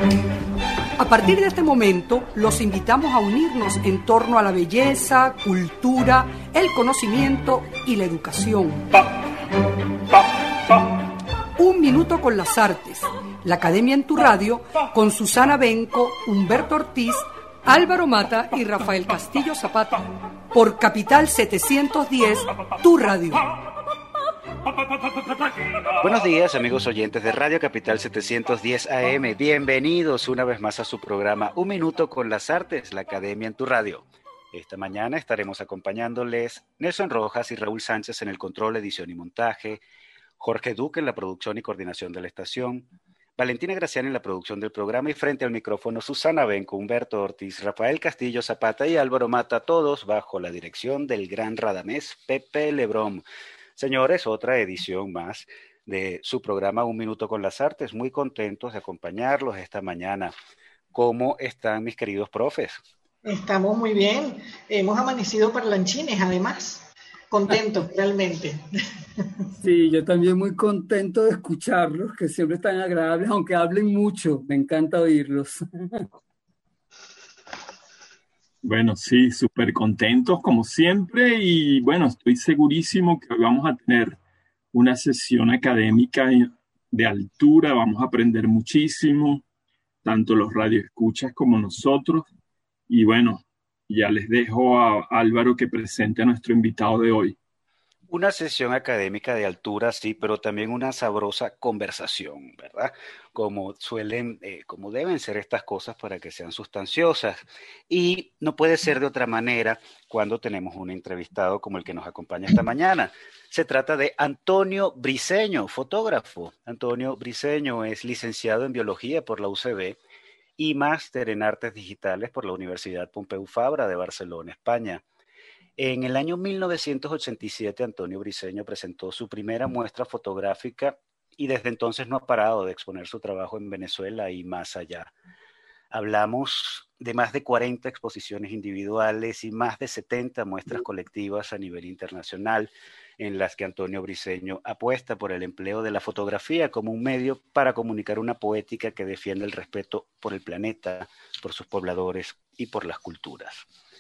A partir de este momento, los invitamos a unirnos en torno a la belleza, cultura, el conocimiento y la educación. Un minuto con las artes. La Academia en tu Radio, con Susana Benco, Humberto Ortiz, Álvaro Mata y Rafael Castillo Zapata. Por Capital 710, tu radio. Buenos días, amigos oyentes de Radio Capital 710 AM. Bienvenidos una vez más a su programa Un Minuto con las Artes, la Academia en tu Radio. Esta mañana estaremos acompañándoles Nelson Rojas y Raúl Sánchez en el control, edición y montaje, Jorge Duque en la producción y coordinación de la estación, Valentina Graciani en la producción del programa y frente al micrófono Susana Benco, Humberto Ortiz, Rafael Castillo Zapata y Álvaro Mata, todos bajo la dirección del gran radamés Pepe Lebrón. Señores, otra edición más de su programa Un Minuto con las Artes. Muy contentos de acompañarlos esta mañana. ¿Cómo están mis queridos profes? Estamos muy bien. Hemos amanecido parlanchines, además. Contentos, realmente. Sí, yo también muy contento de escucharlos, que siempre están agradables, aunque hablen mucho. Me encanta oírlos. Bueno, sí, súper contentos como siempre y bueno, estoy segurísimo que hoy vamos a tener una sesión académica de altura, vamos a aprender muchísimo, tanto los radioescuchas como nosotros. Y bueno, ya les dejo a Álvaro que presente a nuestro invitado de hoy. Una sesión académica de altura, sí, pero también una sabrosa conversación, ¿verdad? Como deben ser estas cosas para que sean sustanciosas. Y no puede ser de otra manera cuando tenemos un entrevistado como el que nos acompaña esta mañana. Se trata de Antonio Briceño, fotógrafo. Antonio Briceño es licenciado en Biología por la UCB y máster en Artes Digitales por la Universidad Pompeu Fabra de Barcelona, España. En el año 1987, Antonio Briceño presentó su primera muestra fotográfica y desde entonces no ha parado de exponer su trabajo en Venezuela y más allá. Hablamos de más de 40 exposiciones individuales y más de 70 muestras colectivas a nivel internacional en las que Antonio Briceño apuesta por el empleo de la fotografía como un medio para comunicar una poética que defiende el respeto por el planeta, por sus pobladores y por las culturas.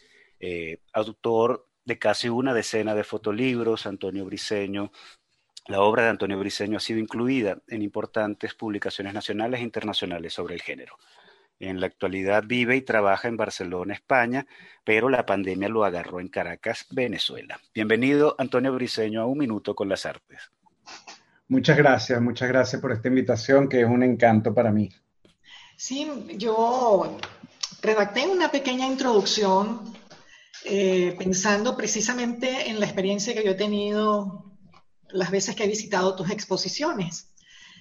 Autor de casi una decena de fotolibros, Antonio Briceño. La obra de Antonio Briceño ha sido incluida en importantes publicaciones nacionales e internacionales sobre el género. En la actualidad vive y trabaja en Barcelona, España, pero la pandemia lo agarró en Caracas, Venezuela. Bienvenido, Antonio Briceño, a Un Minuto con las Artes. Muchas gracias por esta invitación, que es un encanto para mí. Sí, yo redacté una pequeña introducción pensando precisamente en la experiencia que yo he tenido las veces que he visitado tus exposiciones.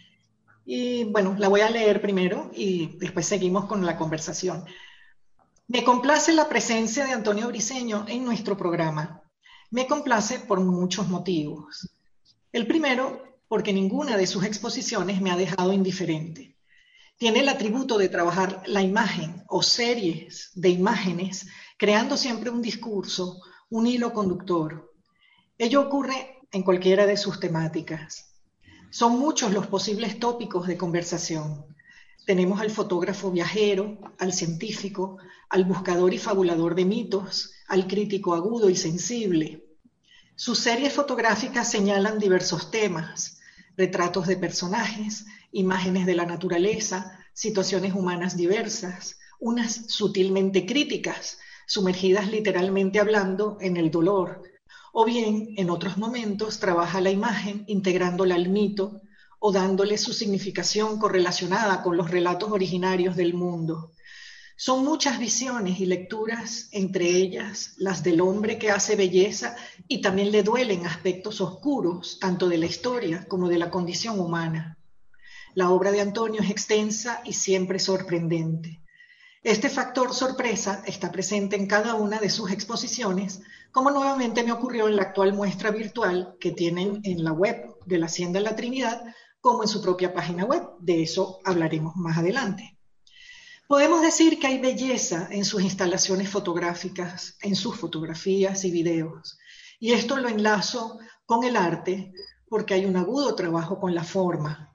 Y bueno, la voy a leer primero y después seguimos con la conversación. Me complace la presencia de Antonio Briceño en nuestro programa. Me complace por muchos motivos. El primero, porque ninguna de sus exposiciones me ha dejado indiferente. Tiene el atributo de trabajar la imagen o series de imágenes, creando siempre un discurso, un hilo conductor. Ello ocurre en cualquiera de sus temáticas. Son muchos los posibles tópicos de conversación. Tenemos al fotógrafo viajero, al científico, al buscador y fabulador de mitos, al crítico agudo y sensible. Sus series fotográficas señalan diversos temas: retratos de personajes, imágenes de la naturaleza, situaciones humanas diversas, unas sutilmente críticas, sumergidas literalmente hablando en el dolor, o bien en otros momentos trabaja la imagen integrándola al mito o dándole su significación correlacionada con los relatos originarios del mundo. Son muchas visiones y lecturas, entre ellas las del hombre que hace belleza y también le duelen aspectos oscuros, tanto de la historia como de la condición humana. La obra de Antonio es extensa y siempre sorprendente. Este factor sorpresa está presente en cada una de sus exposiciones, como nuevamente me ocurrió en la actual muestra virtual que tienen en la web de la Hacienda La Trinidad, como en su propia página web. De eso hablaremos más adelante. Podemos decir que hay belleza en sus instalaciones fotográficas, en sus fotografías y videos. Y esto lo enlazo con el arte porque hay un agudo trabajo con la forma.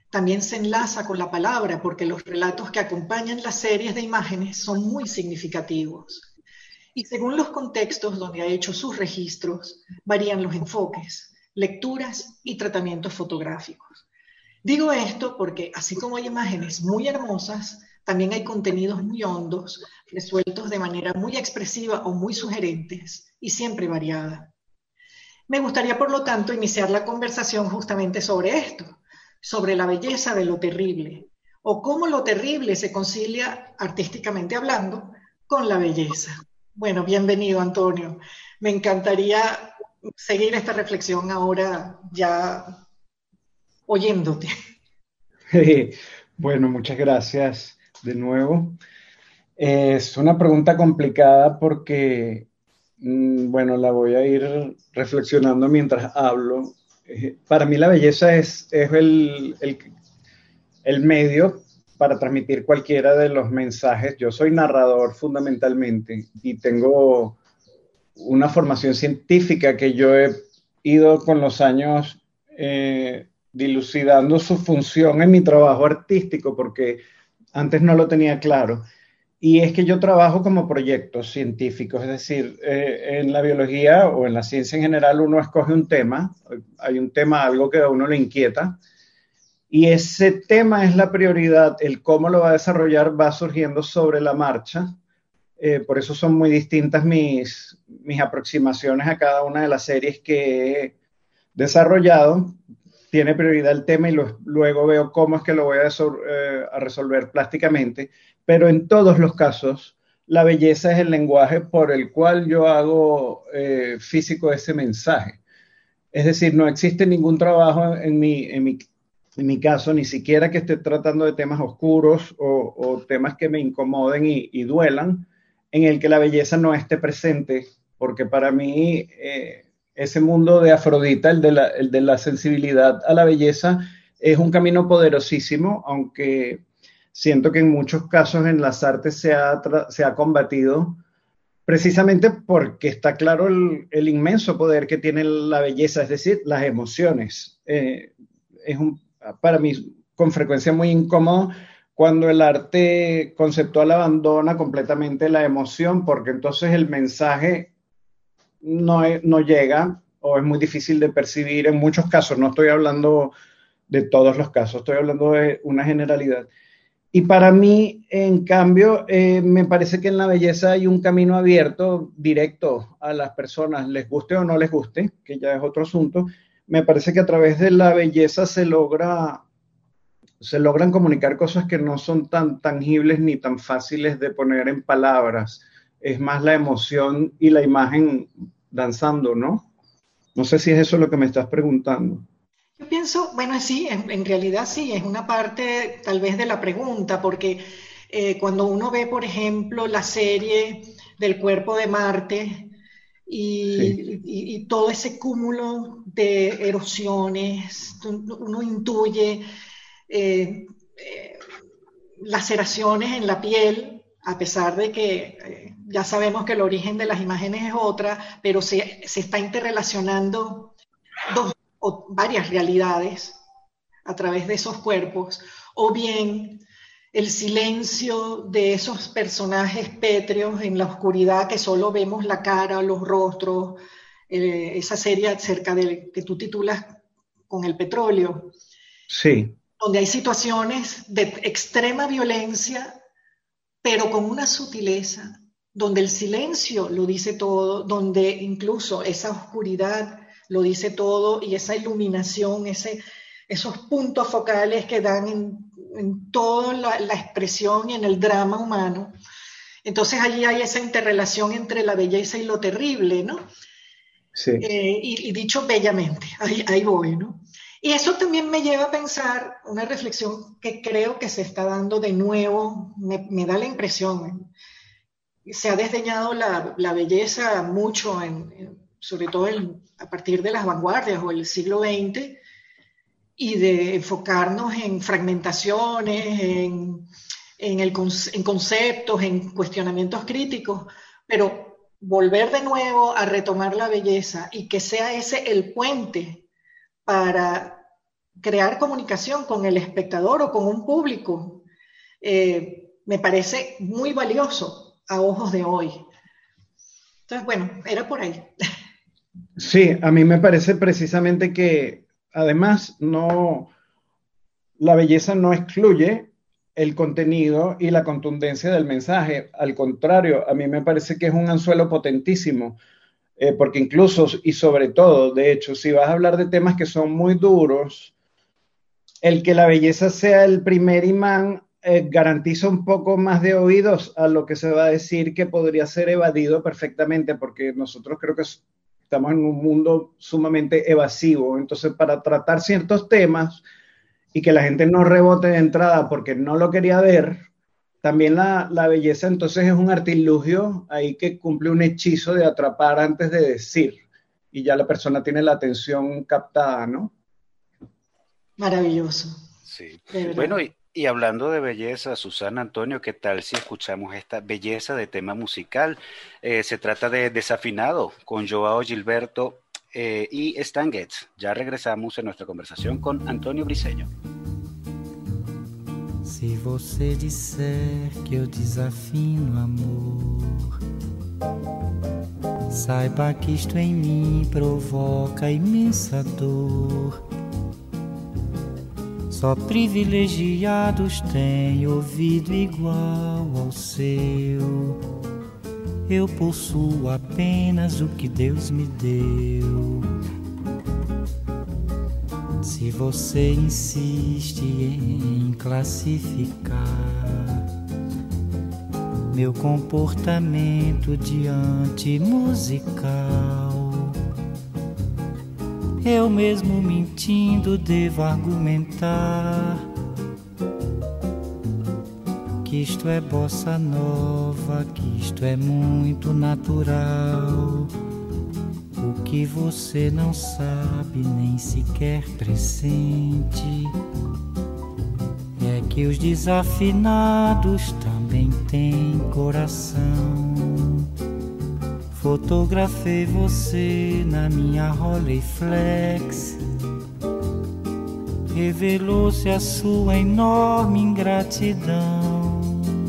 también se enlaza con la palabra, porque los relatos que acompañan las series de imágenes son muy significativos. Y según los contextos donde ha hecho sus registros, varían los enfoques, lecturas y tratamientos fotográficos. Digo esto porque así como hay imágenes muy hermosas, también hay contenidos muy hondos, resueltos de manera muy expresiva o muy sugerentes y siempre variada. Me gustaría, por lo tanto, iniciar la conversación justamente sobre esto, sobre la belleza de lo terrible, o cómo lo terrible se concilia, artísticamente hablando, con la belleza. Bueno, bienvenido, Antonio. Me encantaría seguir esta reflexión ahora ya oyéndote. Bueno, muchas gracias de nuevo. Es una pregunta complicada porque, bueno, la voy a ir reflexionando mientras hablo. Para mí la belleza es el medio para transmitir cualquiera de los mensajes. Yo soy narrador fundamentalmente y tengo una formación científica que yo he ido con los años dilucidando su función en mi trabajo artístico, porque antes no lo tenía claro. Y es que yo trabajo como proyectos científicos, es decir, en la biología o en la ciencia en general uno escoge un tema, hay un tema, algo que a uno le inquieta, y ese tema es la prioridad, el cómo lo va a desarrollar va surgiendo sobre la marcha. Por eso son muy distintas mis aproximaciones a cada una de las series que he desarrollado. Tiene prioridad el tema y luego veo cómo es que lo voy a resolver plásticamente, pero en todos los casos la belleza es el lenguaje por el cual yo hago físico ese mensaje. Es decir, no existe ningún trabajo en mi caso, ni siquiera que esté tratando de temas oscuros o temas que me incomoden y duelan, en el que la belleza no esté presente, porque para mí ese mundo de Afrodita, el de la sensibilidad a la belleza, es un camino poderosísimo, aunque siento que en muchos casos en las artes se ha combatido, precisamente porque está claro el inmenso poder que tiene la belleza, es decir, las emociones. Es para mí con frecuencia muy incómodo cuando el arte conceptual abandona completamente la emoción, porque entonces el mensaje no llega o es muy difícil de percibir en muchos casos. No estoy hablando de todos los casos, estoy hablando de una generalidad. Y para mí, en cambio, me parece que en la belleza hay un camino abierto, directo a las personas, les guste o no les guste, que ya es otro asunto. Me parece que a través de la belleza se logran comunicar cosas que no son tan tangibles ni tan fáciles de poner en palabras. Es más la emoción y la imagen danzando, ¿no? No sé si es eso lo que me estás preguntando. Yo pienso, bueno, sí, en realidad sí, es una parte tal vez de la pregunta, porque cuando uno ve, por ejemplo, la serie del cuerpo de Marte y todo ese cúmulo de erosiones, uno intuye laceraciones en la piel, a pesar de que ya sabemos que el origen de las imágenes es otra, pero se está interrelacionando dos o varias realidades a través de esos cuerpos, o bien el silencio de esos personajes pétreos en la oscuridad que solo vemos la cara, los rostros, esa serie acerca de que tú titulas Con el petróleo. Sí. Donde hay situaciones de extrema violencia, pero con una sutileza, donde el silencio lo dice todo, donde incluso esa oscuridad lo dice todo, y esa iluminación, esos puntos focales que dan en toda la expresión y en el drama humano. Entonces allí hay esa interrelación entre la belleza y lo terrible, ¿no? Sí. Y dicho bellamente, ahí voy, ¿no? Y eso también me lleva a pensar una reflexión que creo que se está dando de nuevo, me da la impresión. Se ha desdeñado la belleza mucho, sobre todo a partir de las vanguardias o el siglo XX, y de enfocarnos en fragmentaciones, en conceptos, en cuestionamientos críticos, pero volver de nuevo a retomar la belleza y que sea ese el puente para crear comunicación con el espectador o con un público, me parece muy valioso a ojos de hoy. Entonces, bueno, era por ahí. Sí, a mí me parece precisamente que además la belleza no excluye el contenido y la contundencia del mensaje. Al contrario, a mí me parece que es un anzuelo potentísimo, porque incluso y sobre todo, de hecho, si vas a hablar de temas que son muy duros, el que la belleza sea el primer imán garantiza un poco más de oídos a lo que se va a decir, que podría ser evadido perfectamente, porque nosotros creo que estamos en un mundo sumamente evasivo. Entonces, para tratar ciertos temas y que la gente no rebote de entrada porque no lo quería ver, también la belleza entonces es un artilugio ahí que cumple un hechizo de atrapar antes de decir, y ya la persona tiene la atención captada, ¿no? Maravilloso. Sí. Bueno, y hablando de belleza, Susana, Antonio, ¿qué tal si escuchamos esta belleza de tema musical? Se trata de Desafinado con Joao Gilberto y Stan Getz. Ya regresamos en nuestra conversación con Antonio Briceño. Se você disser que eu desafino amor, saiba que isto em mim provoca imensa dor. Só privilegiados têm ouvido igual ao seu. Eu possuo apenas o que Deus me deu. Se você insiste em classificar meu comportamento diante musical, eu mesmo mentindo devo argumentar que isto é bossa nova, que isto é muito natural. O que você não sabe nem sequer pressente é que os desafinados também têm coração. Fotografei você na minha Rolleiflex, revelou-se a sua enorme ingratidão.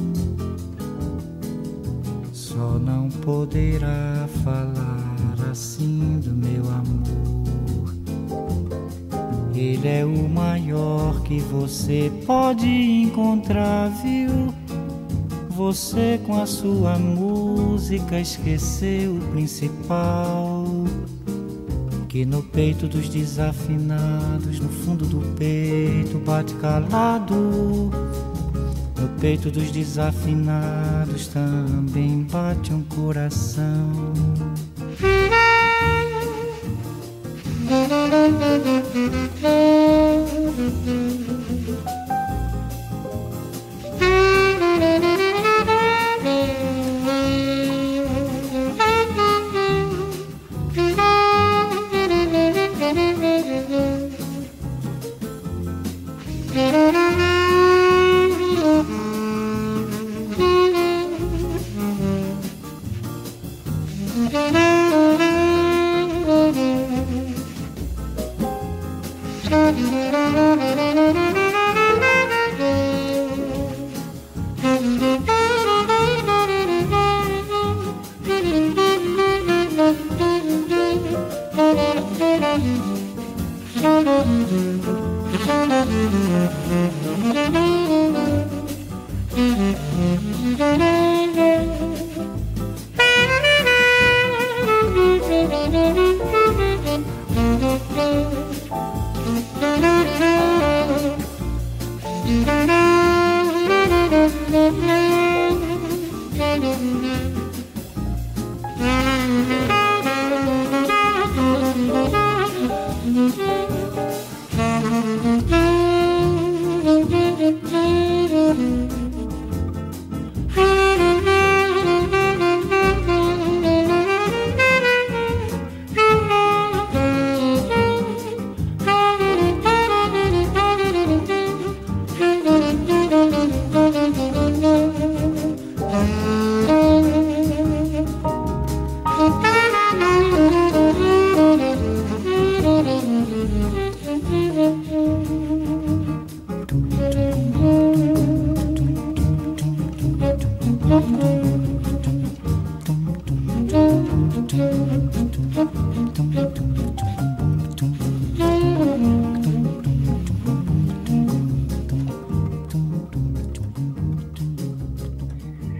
Só não poderá falar assim do meu amor. Ele é o maior que você pode encontrar, viu? Você com a sua música esqueceu o principal, que no peito dos desafinados, no fundo do peito bate calado. No peito dos desafinados também bate um coração.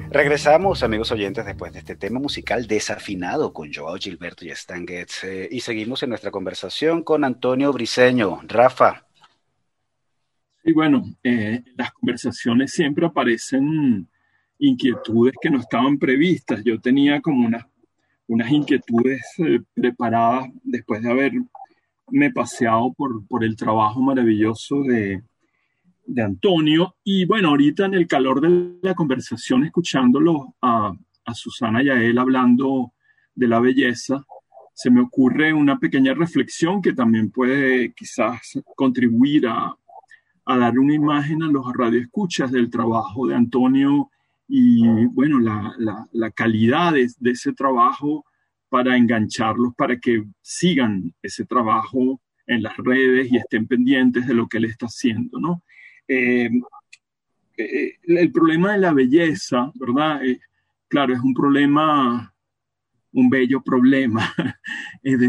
Regresamos, amigos oyentes, después de este tema musical desafinado con Joao Gilberto y Stan Getz, y seguimos en nuestra conversación con Antonio Briceño. Rafa. Y bueno, las conversaciones siempre aparecen inquietudes que no estaban previstas. Yo tenía como unas inquietudes preparadas después de haberme paseado por el trabajo maravilloso de Antonio. Y bueno, ahorita en el calor de la conversación, escuchándolo a Susana y a él hablando de la belleza, se me ocurre una pequeña reflexión que también puede quizás contribuir a dar una imagen a los radioescuchas del trabajo de Antonio y, bueno, la calidad de ese trabajo para engancharlos, para que sigan ese trabajo en las redes y estén pendientes de lo que él está haciendo, ¿no? El problema de la belleza, ¿verdad? Claro, es un problema, un bello problema. Es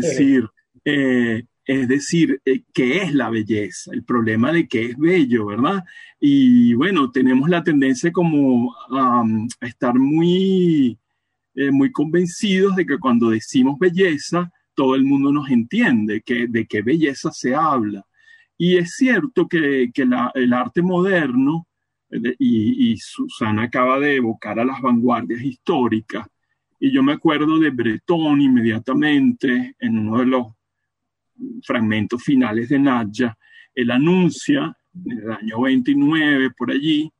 decir, ¿qué es la belleza? El problema de qué es bello, ¿verdad? Y bueno, tenemos la tendencia como a estar muy convencidos de que cuando decimos belleza, todo el mundo nos entiende, de qué belleza se habla. Y es cierto que el arte moderno, y Susana acaba de evocar a las vanguardias históricas, y yo me acuerdo de Breton inmediatamente en uno de los fragmentos finales de Nadja. Él anuncia, en el año 29, por allí,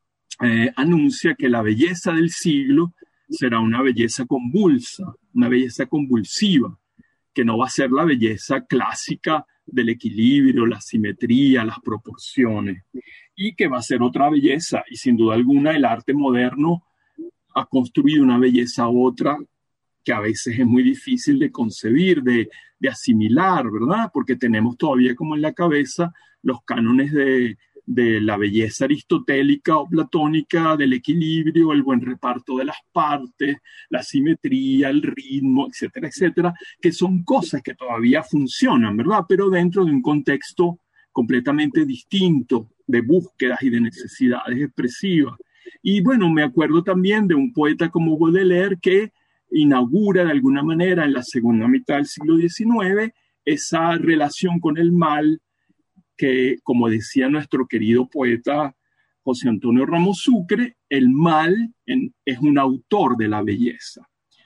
anuncia que la belleza del siglo será una belleza convulsa, una belleza convulsiva, que no va a ser la belleza clásica del equilibrio, la simetría, las proporciones, y que va a ser otra belleza. Y sin duda alguna el arte moderno ha construido una belleza otra que a veces es muy difícil de concebir, de asimilar, ¿verdad? Porque tenemos todavía como en la cabeza los cánones de la belleza aristotélica o platónica, del equilibrio, el buen reparto de las partes, la simetría, el ritmo, etcétera, etcétera, que son cosas que todavía funcionan, ¿verdad? Pero dentro de un contexto completamente distinto de búsquedas y de necesidades expresivas. Y bueno, me acuerdo también de un poeta como Baudelaire que inaugura de alguna manera en la segunda mitad del siglo XIX esa relación con el mal que, como decía nuestro querido poeta José Antonio Ramos Sucre, el mal es un autor de la belleza.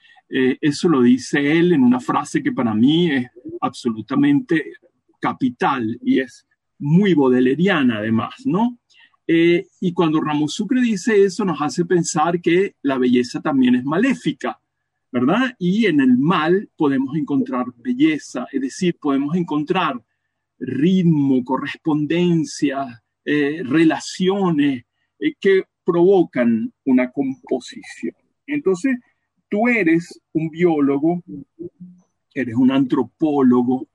Eso lo dice él en una frase que para mí es absolutamente capital y es muy baudeleriana además, ¿no? Y cuando Ramos Sucre dice eso nos hace pensar que la belleza también es maléfica, ¿verdad? Y en el mal podemos encontrar belleza, es decir, podemos encontrar ritmo, correspondencia, relaciones que provocan una composición. Entonces, tú eres un biólogo, eres un antropólogo,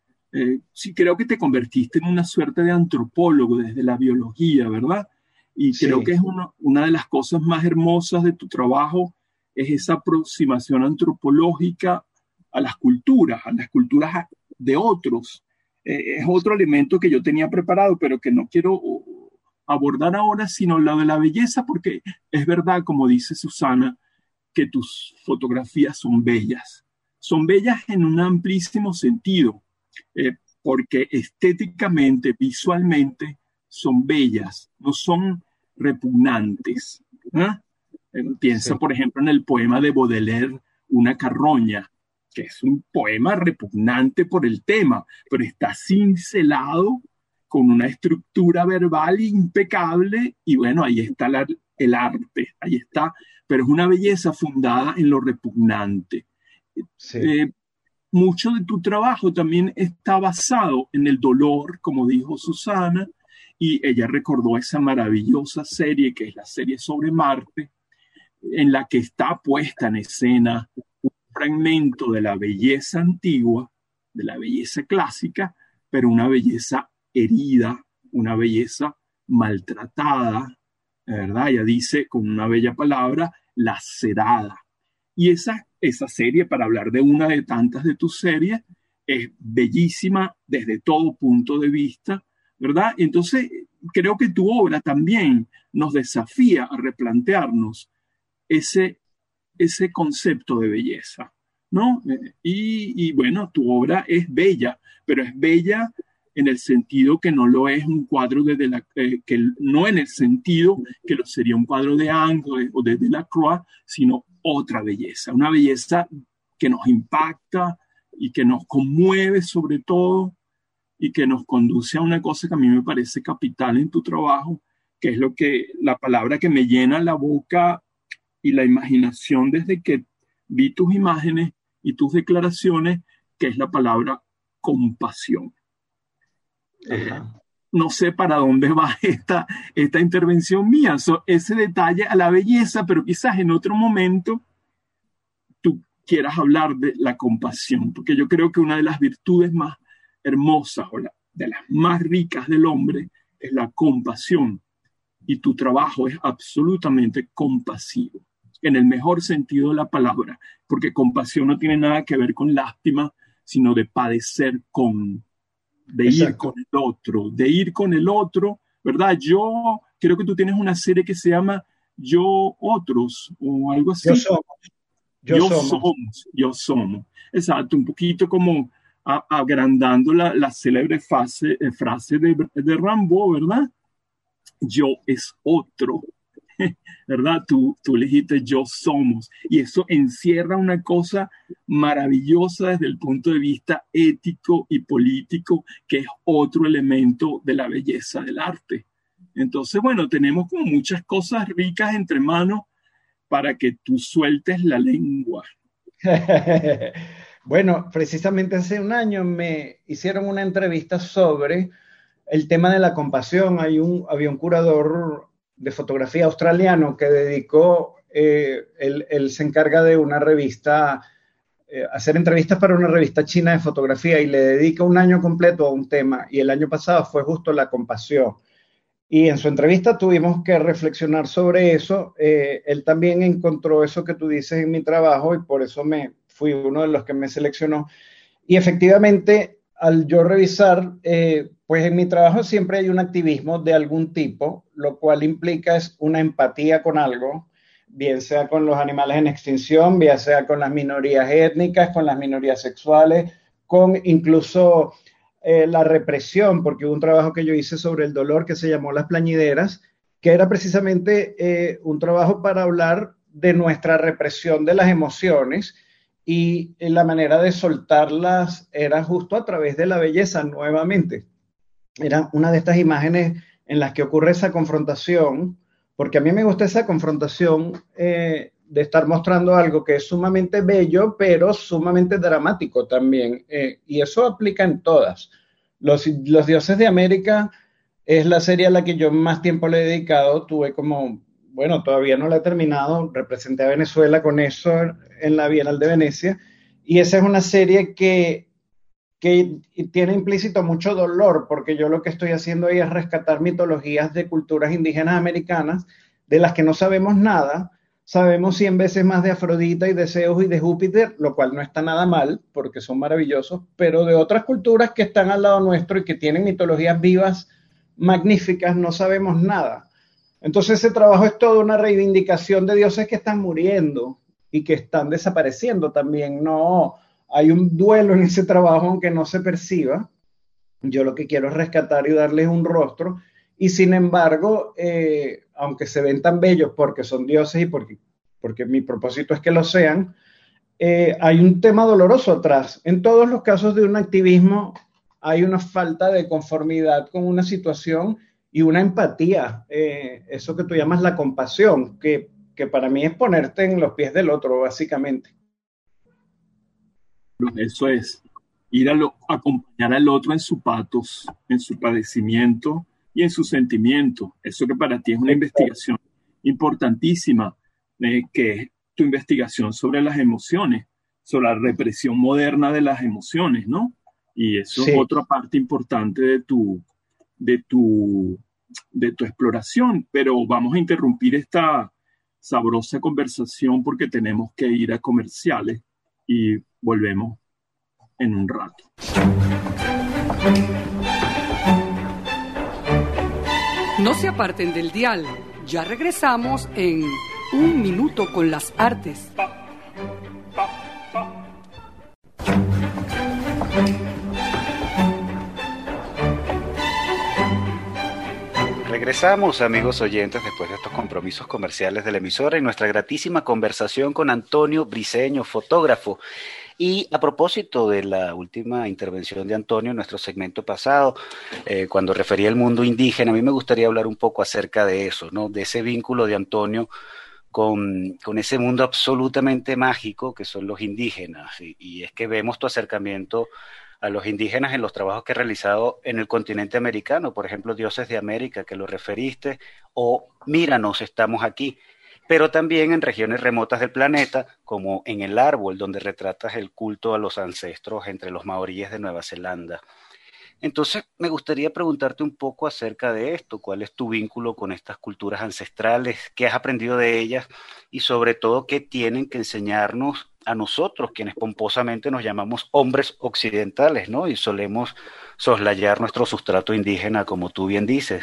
sí, creo que te convertiste en una suerte de antropólogo desde la biología, ¿verdad? Y sí, creo que es una de las cosas más hermosas de tu trabajo, es esa aproximación antropológica a las culturas de otros. Es otro elemento que yo tenía preparado, pero que no quiero abordar ahora, sino lo de la belleza, porque es verdad, como dice Susana, que tus fotografías son bellas. Son bellas en un amplísimo sentido, porque estéticamente, visualmente, son bellas, no son repugnantes. Piensa, sí, por ejemplo, en el poema de Baudelaire, Una carroña, que es un poema repugnante por el tema, pero está cincelado con una estructura verbal impecable y bueno, ahí está el arte, ahí está, pero es una belleza fundada en lo repugnante. Sí. Mucho de tu trabajo también está basado en el dolor, como dijo Susana, y ella recordó esa maravillosa serie que es la serie sobre Marte, en la que está puesta en escena fragmento de la belleza antigua, de la belleza clásica, pero una belleza herida, una belleza maltratada, ¿verdad? Ella dice con una bella palabra, lacerada. Y esa serie, para hablar de una de tantas de tus series, es bellísima desde todo punto de vista, ¿verdad? Entonces, creo que tu obra también nos desafía a replantearnos ese concepto de belleza, ¿no? Y bueno, tu obra es bella, pero es bella en el sentido que no lo es un cuadro que no en el sentido que lo sería un cuadro de Ingres o de Delacroix, sino otra belleza, una belleza que nos impacta y que nos conmueve sobre todo y que nos conduce a una cosa que a mí me parece capital en tu trabajo, que es la palabra que me llena la boca y la imaginación desde que vi tus imágenes y tus declaraciones, que es la palabra compasión. No sé para dónde va esta intervención mía, ese detalle a la belleza, pero quizás en otro momento tú quieras hablar de la compasión, porque yo creo que una de las virtudes más hermosas o de las más ricas del hombre es la compasión, y tu trabajo es absolutamente compasivo, en el mejor sentido de la palabra, porque compasión no tiene nada que ver con lástima, sino de padecer de ir con el otro, ¿verdad? Yo creo que tú tienes una serie que se llama Yo Otros, o algo así. Yo somos. Exacto, un poquito como agrandando la célebre frase de Rimbaud, ¿verdad? Yo es otro, ¿verdad? Tú le dijiste yo somos, y eso encierra una cosa maravillosa desde el punto de vista ético y político, que es otro elemento de la belleza del arte. Entonces, bueno, tenemos como muchas cosas ricas entre manos para que tú sueltes la lengua. Bueno, precisamente hace un año me hicieron una entrevista sobre el tema de la compasión. Había un curador de fotografía australiano que dedicó, él se encarga de una revista, hacer entrevistas para una revista china de fotografía, y le dedica un año completo a un tema, y el año pasado fue justo la compasión. Y en su entrevista tuvimos que reflexionar sobre eso. Él también encontró eso que tú dices en mi trabajo, y por eso fui uno de los que me seleccionó. Y efectivamente, al yo revisar, pues en mi trabajo siempre hay un activismo de algún tipo, lo cual implica es una empatía con algo, bien sea con los animales en extinción, bien sea con las minorías étnicas, con las minorías sexuales, con incluso la represión, porque hubo un trabajo que yo hice sobre el dolor que se llamó Las Plañideras, que era precisamente un trabajo para hablar de nuestra represión de las emociones, y la manera de soltarlas era justo a través de la belleza nuevamente. Era una de estas imágenes en las que ocurre esa confrontación, porque a mí me gusta esa confrontación de estar mostrando algo que es sumamente bello, pero sumamente dramático también, y eso aplica en todas. Los Dioses de América es la serie a la que yo más tiempo le he dedicado. Tuve bueno, todavía no la he terminado, representé a Venezuela con eso en la Bienal de Venecia, y esa es una serie que tiene implícito mucho dolor, porque yo lo que estoy haciendo ahí es rescatar mitologías de culturas indígenas americanas, de las que no sabemos nada. Sabemos 100 veces más de Afrodita y de Zeus y de Júpiter, lo cual no está nada mal, porque son maravillosos, pero de otras culturas que están al lado nuestro y que tienen mitologías vivas magníficas, no sabemos nada. Entonces ese trabajo es toda una reivindicación de dioses que están muriendo y que están desapareciendo también. No, hay un duelo en ese trabajo, aunque no se perciba. Yo lo que quiero es rescatar y darles un rostro, y sin embargo, aunque se ven tan bellos porque son dioses y porque mi propósito es que lo sean, hay un tema doloroso atrás. En todos los casos de un activismo hay una falta de conformidad con una situación y una empatía, eso que tú llamas la compasión, que para mí es ponerte en los pies del otro, básicamente. Eso es, acompañar al otro en sus patos, en su padecimiento y en sus sentimientos. Eso que para ti es una investigación importantísima, que es tu investigación sobre las emociones, sobre la represión moderna de las emociones, ¿no? Y eso es otra parte importante de tu exploración. Pero vamos a interrumpir esta sabrosa conversación porque tenemos que ir a comerciales y volvemos en un rato. No se aparten del dial. Ya regresamos en Un minuto con las artes. Regresamos, amigos oyentes, después de estos compromisos comerciales de la emisora y nuestra gratísima conversación con Antonio Briceño, fotógrafo. Y a propósito de la última intervención de Antonio en nuestro segmento pasado, cuando refería al mundo indígena, a mí me gustaría hablar un poco acerca de eso, ¿no? De ese vínculo de Antonio con ese mundo absolutamente mágico que son los indígenas. Y es que vemos tu acercamiento a los indígenas en los trabajos que he realizado en el continente americano, por ejemplo, Dioses de América, que lo referiste, o Míranos, estamos aquí, pero también en regiones remotas del planeta, como en El Árbol, donde retratas el culto a los ancestros entre los maoríes de Nueva Zelanda. Entonces, me gustaría preguntarte un poco acerca de esto, cuál es tu vínculo con estas culturas ancestrales, qué has aprendido de ellas y sobre todo qué tienen que enseñarnos a nosotros, quienes pomposamente nos llamamos hombres occidentales, ¿no? Y solemos soslayar nuestro sustrato indígena, como tú bien dices.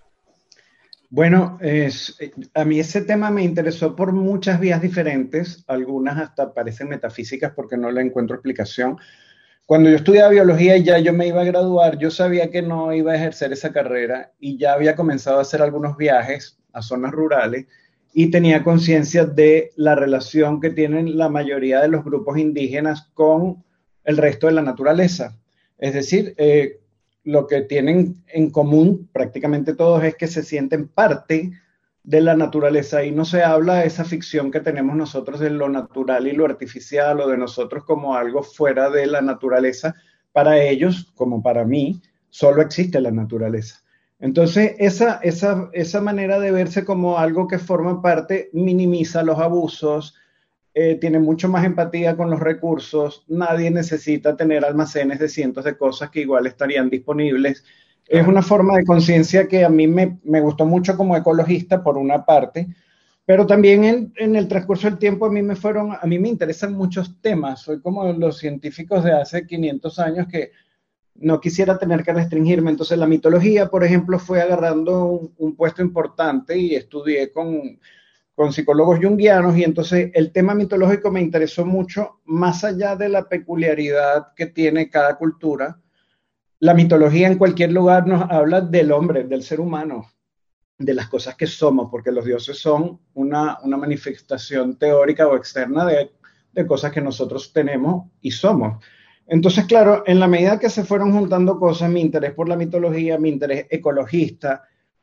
Bueno, a mí ese tema me interesó por muchas vías diferentes, algunas hasta parecen metafísicas porque no le encuentro explicación. Cuando yo estudiaba biología y ya yo me iba a graduar, yo sabía que no iba a ejercer esa carrera y ya había comenzado a hacer algunos viajes a zonas rurales y tenía conciencia de la relación que tienen la mayoría de los grupos indígenas con el resto de la naturaleza. Es decir, lo que tienen en común prácticamente todos es que se sienten parte de la naturaleza y no se habla de esa ficción que tenemos nosotros de lo natural y lo artificial o de nosotros como algo fuera de la naturaleza. Para ellos, como para mí, solo existe la naturaleza. Entonces, esa manera de verse como algo que forma parte minimiza los abusos, tiene mucho más empatía con los recursos, nadie necesita tener almacenes de cientos de cosas que igual estarían disponibles. Es una forma de conciencia que a mí me gustó mucho como ecologista, por una parte, pero también en el transcurso del tiempo a mí me interesan muchos temas. Soy como los científicos de hace 500 años que no quisiera tener que restringirme. Entonces la mitología, por ejemplo, fue agarrando un puesto importante y estudié con psicólogos junguianos y entonces el tema mitológico me interesó mucho, más allá de la peculiaridad que tiene cada cultura. La mitología en cualquier lugar nos habla del hombre, del ser humano, de las cosas que somos, porque los dioses son una manifestación teórica o externa de cosas que nosotros tenemos y somos. Entonces, claro, en la medida que se fueron juntando cosas, mi interés por la mitología, mi interés ecologista,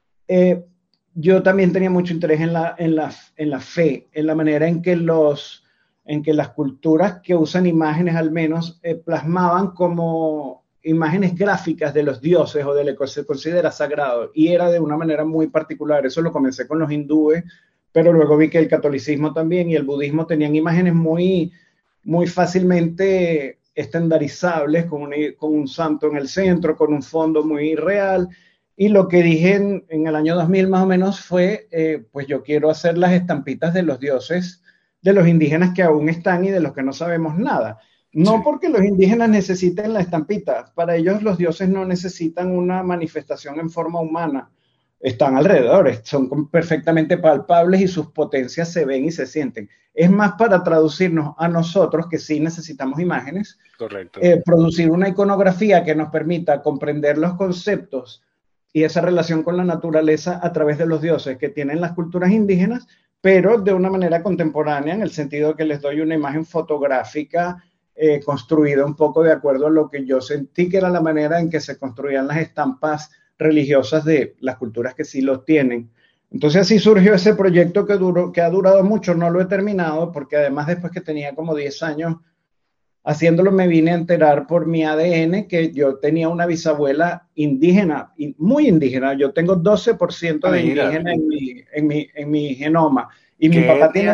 yo también tenía mucho interés en la fe, en la manera en que las culturas que usan imágenes al menos plasmaban como imágenes gráficas de los dioses o de lo que se considera sagrado, y era de una manera muy particular. Eso lo comencé con los hindúes, pero luego vi que el catolicismo también y el budismo tenían imágenes muy, muy fácilmente estandarizables, con un santo en el centro, con un fondo muy real. Y lo que dije en el año 2000 más o menos fue, pues yo quiero hacer las estampitas de los dioses de los indígenas que aún están y de los que no sabemos nada. No porque los indígenas necesiten la estampita, para ellos los dioses no necesitan una manifestación en forma humana, están alrededor, son perfectamente palpables y sus potencias se ven y se sienten. Es más para traducirnos a nosotros, que sí necesitamos imágenes. Correcto. Producir una iconografía que nos permita comprender los conceptos y esa relación con la naturaleza a través de los dioses que tienen las culturas indígenas, pero de una manera contemporánea, en el sentido que les doy una imagen fotográfica construida un poco de acuerdo a lo que yo sentí que era la manera en que se construían las estampas religiosas de las culturas que sí lo tienen. Entonces así surgió ese proyecto que ha durado mucho. No lo he terminado porque además después que tenía como 10 años haciéndolo me vine a enterar por mi ADN que yo tenía una bisabuela indígena, muy indígena. Yo tengo 12% de indígena en mi genoma. Y mi papá tiene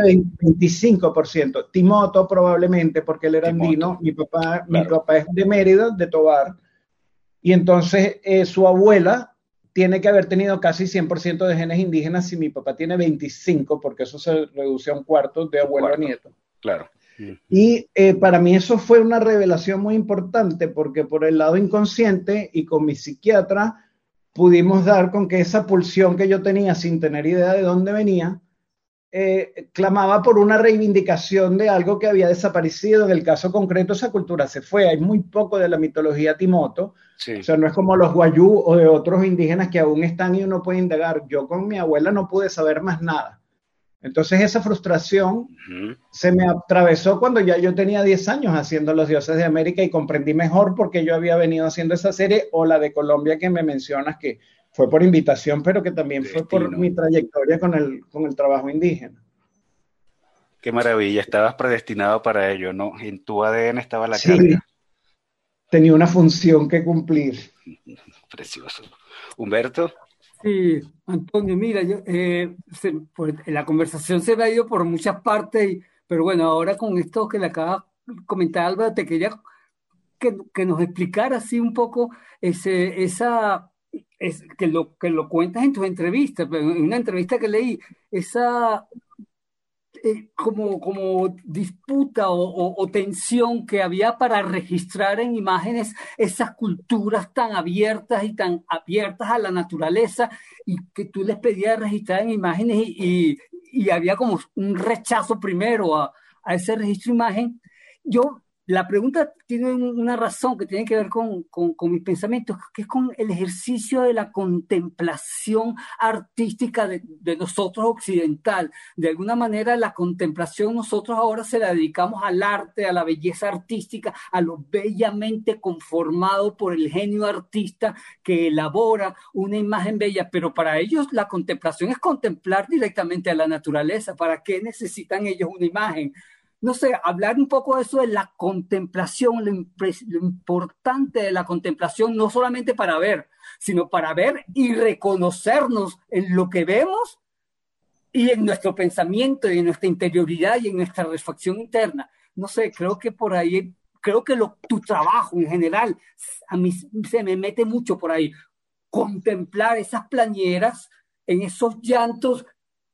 25%. Timoto probablemente, porque él era andino. Mi papá es de Mérida, de Tovar. Y entonces su abuela tiene que haber tenido casi 100% de genes indígenas si mi papá tiene 25, porque eso se reduce a un cuarto de abuelo a nieto. Claro. Y para mí eso fue una revelación muy importante, porque por el lado inconsciente y con mi psiquiatra pudimos dar con que esa pulsión que yo tenía sin tener idea de dónde venía, clamaba por una reivindicación de algo que había desaparecido. En el caso concreto, esa cultura se fue. Hay muy poco de la mitología Timoto. Sí. O sea, no es como los Wayuu o de otros indígenas que aún están y uno puede indagar. Yo con mi abuela no pude saber más nada. Entonces esa frustración se me atravesó cuando ya yo tenía 10 años haciendo Los Dioses de América y comprendí mejor por qué yo había venido haciendo esa serie, o la de Colombia que me mencionas, que fue por invitación, pero que también fue por mi trayectoria con el trabajo indígena. Qué maravilla, estabas predestinado para ello, ¿no? En tu ADN estaba la carga. Tenía una función que cumplir. Precioso. Humberto. Sí, Antonio, mira, la conversación se me ha ido por muchas partes, pero bueno, ahora con esto que le acaba de comentar Álvaro, te quería que nos explicara así un poco que lo cuentas en tus entrevistas, pero en una entrevista que leí, esa como disputa o tensión que había para registrar en imágenes esas culturas tan abiertas a la naturaleza, y que tú les pedías registrar en imágenes y había como un rechazo primero a ese registro de imagen. La pregunta tiene una razón que tiene que ver con mis pensamientos, que es con el ejercicio de la contemplación artística de nosotros occidental. De alguna manera, la contemplación nosotros ahora se la dedicamos al arte, a la belleza artística, a lo bellamente conformado por el genio artista que elabora una imagen bella, pero para ellos la contemplación es contemplar directamente a la naturaleza. ¿Para qué necesitan ellos una imagen? No sé, hablar un poco de eso, de la contemplación, lo importante de la contemplación, no solamente para ver, sino para ver y reconocernos en lo que vemos y en nuestro pensamiento y en nuestra interioridad y en nuestra reflexión interna. No sé, creo que por ahí, tu trabajo en general, a mí se me mete mucho por ahí. Contemplar esas plañeras en esos llantos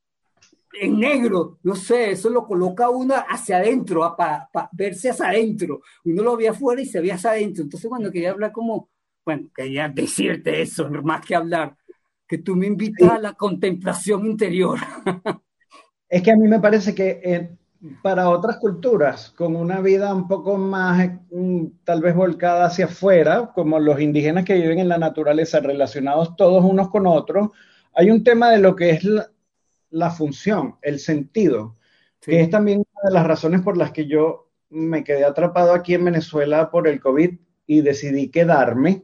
en negro, no sé, eso lo coloca uno hacia adentro, para verse hacia adentro. Uno lo veía afuera y se veía hacia adentro. Entonces, cuando quería hablar quería decirte eso, más que hablar, que tú me invitas a la contemplación interior. Es que a mí me parece que para otras culturas, con una vida un poco más tal vez volcada hacia afuera, como los indígenas que viven en la naturaleza, relacionados todos unos con otros, hay un tema de lo que es la función, el sentido, que es también una de las razones por las que yo me quedé atrapado aquí en Venezuela por el COVID y decidí quedarme,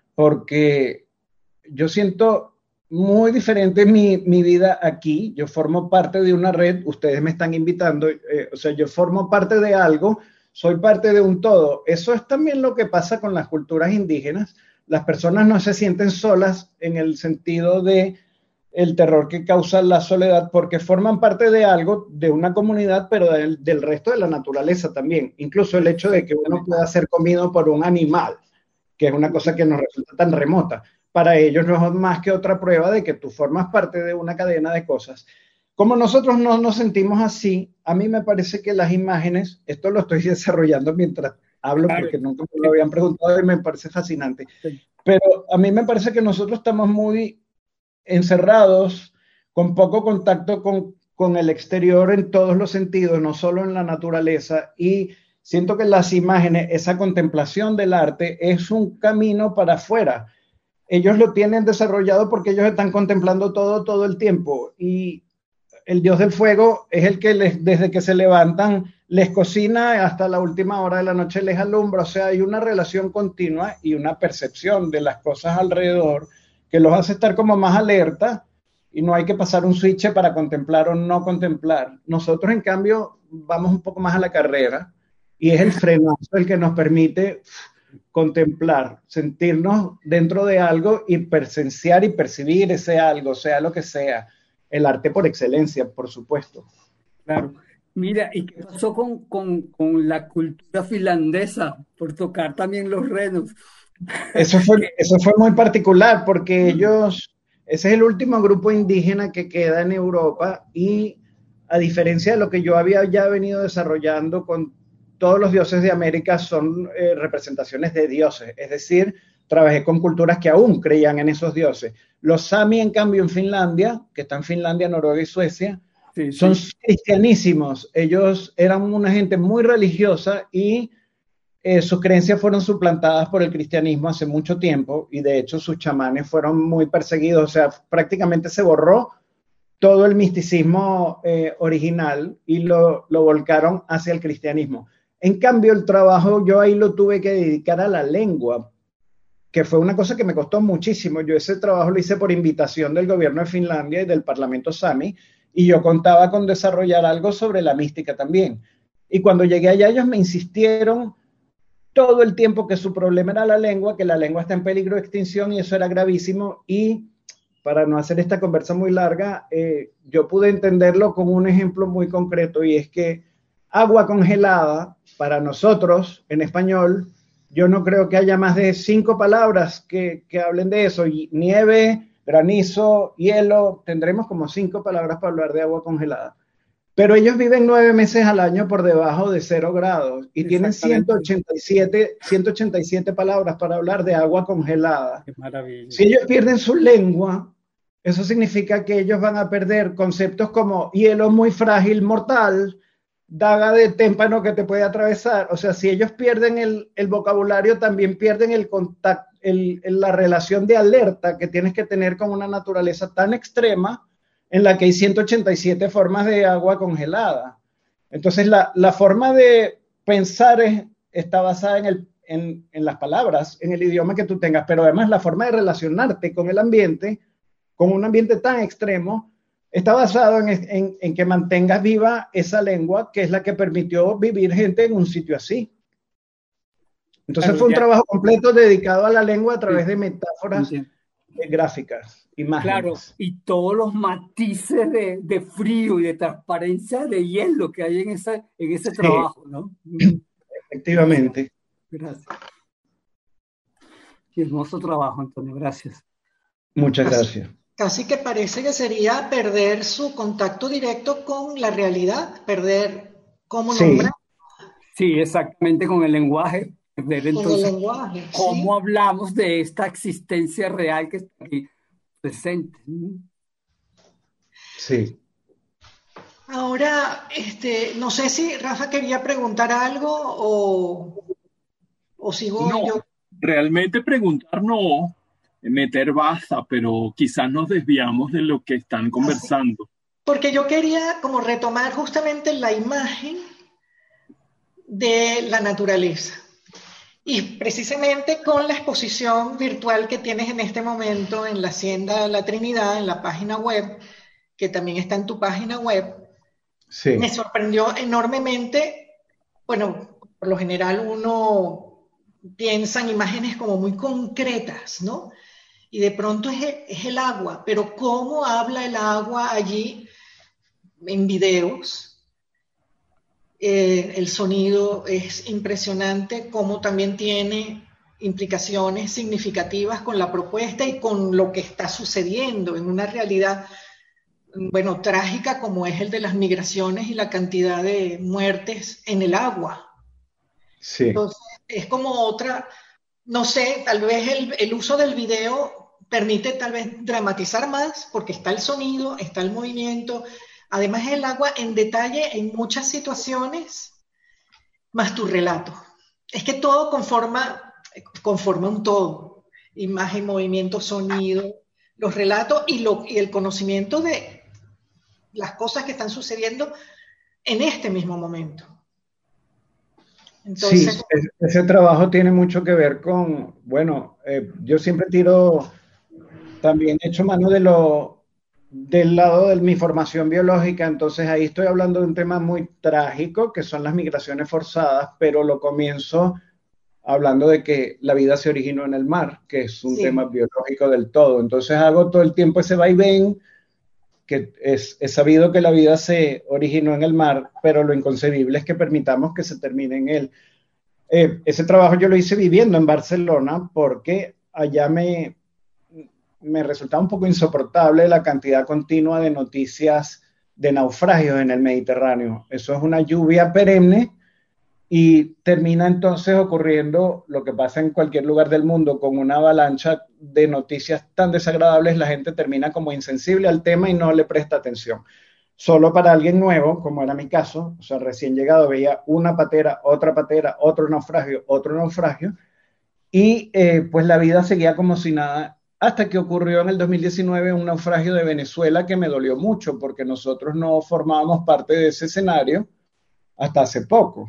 porque yo siento muy diferente mi vida aquí. Yo formo parte de una red, ustedes me están invitando, o sea, yo formo parte de algo, soy parte de un todo. Eso es también lo que pasa con las culturas indígenas. Las personas no se sienten solas en el sentido de el terror que causa la soledad, porque forman parte de algo, de una comunidad, pero del resto de la naturaleza también. Incluso el hecho de que uno pueda ser comido por un animal, que es una cosa que nos resulta tan remota, para ellos no es más que otra prueba de que tú formas parte de una cadena de cosas. Como nosotros no nos sentimos así, a mí me parece que las imágenes, esto lo estoy desarrollando mientras hablo, porque nunca me lo habían preguntado y me parece fascinante, pero a mí me parece que nosotros estamos muy encerrados, con poco contacto con el exterior en todos los sentidos, no solo en la naturaleza, y siento que las imágenes, esa contemplación del arte es un camino para afuera. Ellos lo tienen desarrollado porque ellos están contemplando todo el tiempo, y el dios del fuego es el que desde que se levantan les cocina hasta la última hora de la noche les alumbra. O sea, hay una relación continua y una percepción de las cosas alrededor que los hace estar como más alerta, y no hay que pasar un switch para contemplar o no contemplar. Nosotros, en cambio, vamos un poco más a la carrera, y es el frenazo el que nos permite contemplar, sentirnos dentro de algo y presenciar y percibir ese algo, sea lo que sea. El arte por excelencia, por supuesto. Claro. Mira, ¿y qué pasó con la cultura finlandesa, por tocar también los renos? Eso fue muy particular, porque ese es el último grupo indígena que queda en Europa, y a diferencia de lo que yo había ya venido desarrollando con todos los dioses de América, son representaciones de dioses, es decir, trabajé con culturas que aún creían en esos dioses. Los Sami, en cambio, en Finlandia, que está en Finlandia, Noruega y Suecia, Sí, son sí. cristianísimos. Ellos eran una gente muy religiosa y sus creencias fueron suplantadas por el cristianismo hace mucho tiempo y de hecho sus chamanes fueron muy perseguidos, o sea, prácticamente se borró todo el misticismo original y lo volcaron hacia el cristianismo. En cambio, el trabajo yo ahí lo tuve que dedicar a la lengua, que fue una cosa que me costó muchísimo. Yo ese trabajo lo hice por invitación del gobierno de Finlandia y del Parlamento Sami, y yo contaba con desarrollar algo sobre la mística también. Y cuando llegué allá, ellos me insistieron todo el tiempo que su problema era la lengua, que la lengua está en peligro de extinción y eso era gravísimo. Y para no hacer esta conversa muy larga, yo pude entenderlo con un ejemplo muy concreto, y es que agua congelada, para nosotros en español, yo no creo que haya más de 5 palabras que hablen de eso. Y nieve, granizo, hielo, tendremos como 5 palabras para hablar de agua congelada. Pero ellos viven 9 meses al año por debajo de 0 grados y tienen 187 palabras para hablar de agua congelada. Qué maravilla. Si ellos pierden su lengua, eso significa que ellos van a perder conceptos como hielo muy frágil, mortal, daga de témpano que te puede atravesar. O sea, si ellos pierden el vocabulario, también pierden el contacto, la relación de alerta que tienes que tener con una naturaleza tan extrema en la que hay 187 formas de agua congelada. Entonces, la forma de pensar está basada en las palabras, en el idioma que tú tengas, pero además la forma de relacionarte con el ambiente, con un ambiente tan extremo, está basado en que mantengas viva esa lengua, que es la que permitió vivir gente en un sitio así. Entonces Claro, fue un ya. trabajo completo dedicado a la lengua a través de metáforas gráficas, imágenes. Claro, y todos los matices de frío y de transparencia de hielo que hay en ese Sí. trabajo, ¿no? Efectivamente. Gracias. Qué hermoso trabajo, Antonio, gracias. Muchas gracias. Casi que parece que sería perder su contacto directo con la realidad, perder cómo Sí. nombrar Sí, exactamente, con el lenguaje, ver con el entonces lenguaje. cómo ¿sí? hablamos de esta existencia real que está aquí presente. Sí. Ahora, no sé si Rafa quería preguntar algo o sigo No, yo. realmente preguntar no, meter baza, pero quizás nos desviamos de lo que están conversando. Porque yo quería como retomar justamente la imagen de la naturaleza. Y precisamente con la exposición virtual que tienes en este momento en la Hacienda La Trinidad, en la página web, que también está en tu página web, Sí. me sorprendió enormemente. Bueno, por lo general uno piensa en imágenes como muy concretas, ¿no? Y de pronto es el agua, pero cómo habla el agua allí en videos. El sonido es impresionante, como también tiene implicaciones significativas con la propuesta y con lo que está sucediendo en una realidad, bueno, trágica como es el de las migraciones y la cantidad de muertes en el agua. Sí. Entonces, es como otra, no sé, tal vez el uso del video permite tal vez dramatizar más porque está el sonido, está el movimiento. Además, el agua en detalle en muchas situaciones, más tu relato. Es que todo conforma un todo. Imagen, movimiento, sonido, los relatos y el conocimiento de las cosas que están sucediendo en este mismo momento. Entonces, Sí, ese trabajo tiene mucho que ver con, bueno, yo siempre tiro, también he hecho mano del lado de mi formación biológica, entonces ahí estoy hablando de un tema muy trágico, que son las migraciones forzadas, pero lo comienzo hablando de que la vida se originó en el mar, que es un Sí. tema biológico del todo. Entonces hago todo el tiempo ese vaivén, que es sabido que la vida se originó en el mar, pero lo inconcebible es que permitamos que se termine en él. Ese trabajo yo lo hice viviendo en Barcelona, porque allá me resultaba un poco insoportable la cantidad continua de noticias de naufragios en el Mediterráneo. Eso es una lluvia perenne y termina entonces ocurriendo lo que pasa en cualquier lugar del mundo, con una avalancha de noticias tan desagradables, la gente termina como insensible al tema y no le presta atención. solo para alguien nuevo, como era mi caso, o sea, recién llegado veía una patera, otro naufragio, y pues la vida seguía como si nada, hasta que ocurrió en el 2019 un naufragio de Venezuela que me dolió mucho, porque nosotros no formábamos parte de ese escenario hasta hace poco.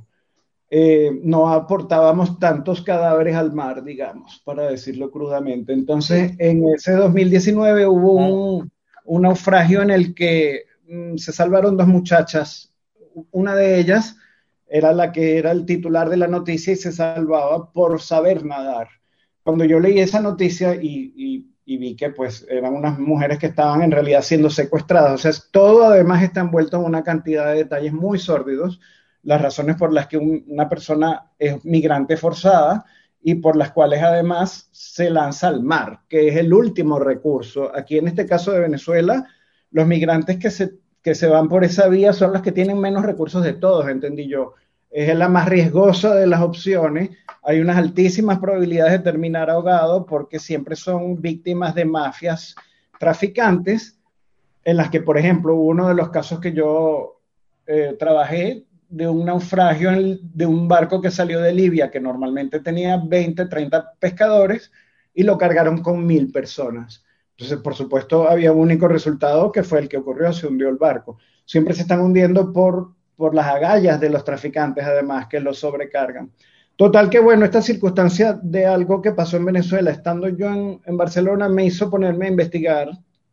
No aportábamos tantos cadáveres al mar, digamos, para decirlo crudamente. Entonces, en ese 2019 hubo un naufragio en el que se salvaron 2 muchachas. Una de ellas era la que era el titular de la noticia y se salvaba por saber nadar. Cuando yo leí esa noticia y vi que pues eran unas mujeres que estaban en realidad siendo secuestradas, o sea, todo además está envuelto en una cantidad de detalles muy sórdidos, las razones por las que una persona es migrante forzada y por las cuales además se lanza al mar, que es el último recurso. Aquí en este caso de Venezuela, los migrantes que se van por esa vía son los que tienen menos recursos de todos, entendí yo. Es la más riesgosa de las opciones. Hay unas altísimas probabilidades de terminar ahogado porque siempre son víctimas de mafias traficantes, en las que, por ejemplo, uno de los casos que yo trabajé, de un naufragio de un barco que salió de Libia, que normalmente tenía 20, 30 pescadores, y lo cargaron con 1000 personas. Entonces, por supuesto, había un único resultado que fue el que ocurrió, se hundió el barco. Siempre se están hundiendo por las agallas de los traficantes, además, que los sobrecargan. Total que, bueno, esta circunstancia de algo que pasó en Venezuela, estando yo en Barcelona, me hizo ponerme a investigar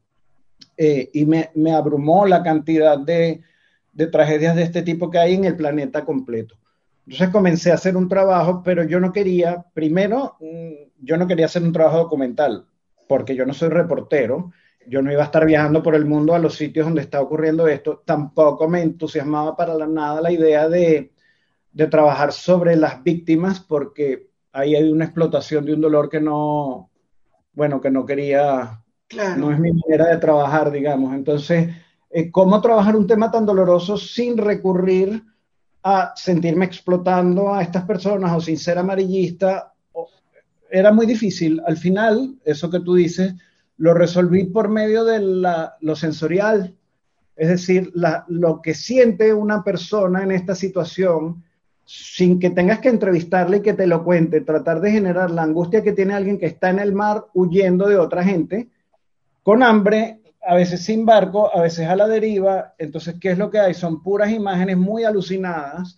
y me abrumó la cantidad de tragedias de este tipo que hay en el planeta completo. Entonces comencé a hacer un trabajo, pero yo no quería, primero, yo no quería hacer un trabajo documental, porque yo no soy reportero, yo no iba a estar viajando por el mundo a los sitios donde está ocurriendo esto, tampoco me entusiasmaba para nada la idea de trabajar sobre las víctimas, porque ahí hay una explotación de un dolor que no quería, claro. No es mi manera de trabajar, digamos. Entonces, ¿cómo trabajar un tema tan doloroso sin recurrir a sentirme explotando a estas personas o sin ser amarillista? Era muy difícil. Al final, eso que tú dices, lo resolví por medio de lo sensorial, es decir, lo que siente una persona en esta situación, sin que tengas que entrevistarle y que te lo cuente, tratar de generar la angustia que tiene alguien que está en el mar huyendo de otra gente, con hambre, a veces sin barco, a veces a la deriva. Entonces, ¿qué es lo que hay? Son puras imágenes muy alucinadas.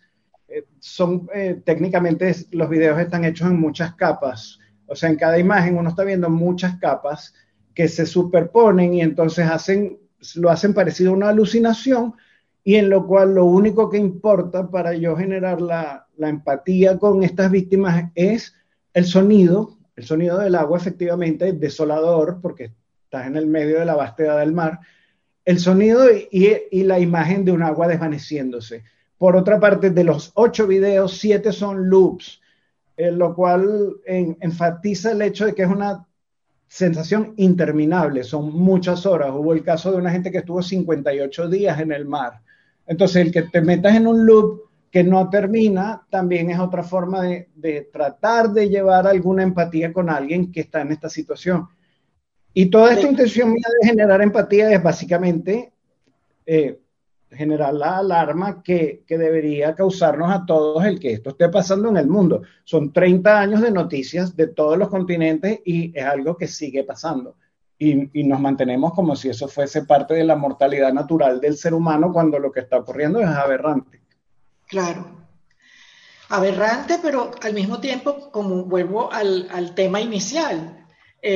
Técnicamente los videos están hechos en muchas capas. O sea, en cada imagen uno está viendo muchas capas que se superponen y entonces lo hacen parecido a una alucinación, y en lo cual lo único que importa para yo generar la empatía con estas víctimas es el sonido del agua, efectivamente, desolador, porque estás en el medio de la vastedad del mar, el sonido y la imagen de un agua desvaneciéndose. Por otra parte, de los 8 videos, 7 son loops, lo cual enfatiza el hecho de que es una sensación interminable, son muchas horas. Hubo el caso de una gente que estuvo 58 días en el mar. Entonces, el que te metas en un loop que no termina, también es otra forma de tratar de llevar alguna empatía con alguien que está en esta situación. Y toda esta intención mía de generar empatía es básicamente generar la alarma que debería causarnos a todos el que esto esté pasando en el mundo. Son 30 años de noticias de todos los continentes y es algo que sigue pasando. Y nos mantenemos como si eso fuese parte de la mortalidad natural del ser humano, cuando lo que está ocurriendo es aberrante. Claro. Aberrante, pero al mismo tiempo, como vuelvo al tema inicial,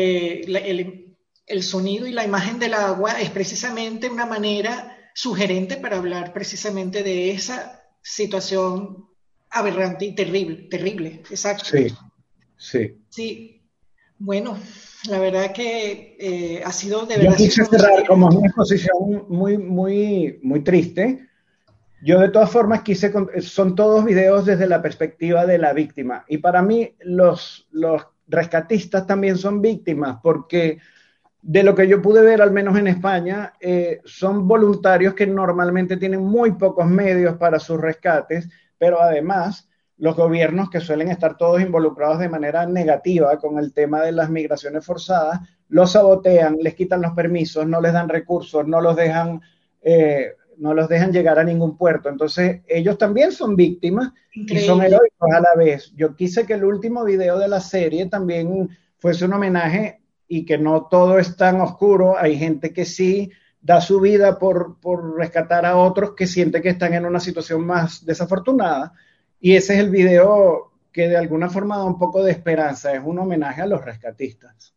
el sonido y la imagen del agua es precisamente una manera sugerente para hablar precisamente de esa situación aberrante y terrible, exacto. Sí. Bueno, la verdad que ha sido de verdad. Yo quise cerrar, como es una exposición muy triste. Yo de todas formas son todos videos desde la perspectiva de la víctima, y para mí los rescatistas también son víctimas, porque de lo que yo pude ver, al menos en España, son voluntarios que normalmente tienen muy pocos medios para sus rescates, pero además los gobiernos, que suelen estar todos involucrados de manera negativa con el tema de las migraciones forzadas, los sabotean, les quitan los permisos, no les dan recursos, no los dejan no los dejan llegar a ningún puerto. Entonces, ellos también son víctimas. Increíble. Y son heroicos a la vez. Yo quise que el último video de la serie también fuese un homenaje y que no todo es tan oscuro. Hay gente que sí da su vida por rescatar a otros que siente que están en una situación más desafortunada. Y ese es el video que de alguna forma da un poco de esperanza. Es un homenaje a los rescatistas.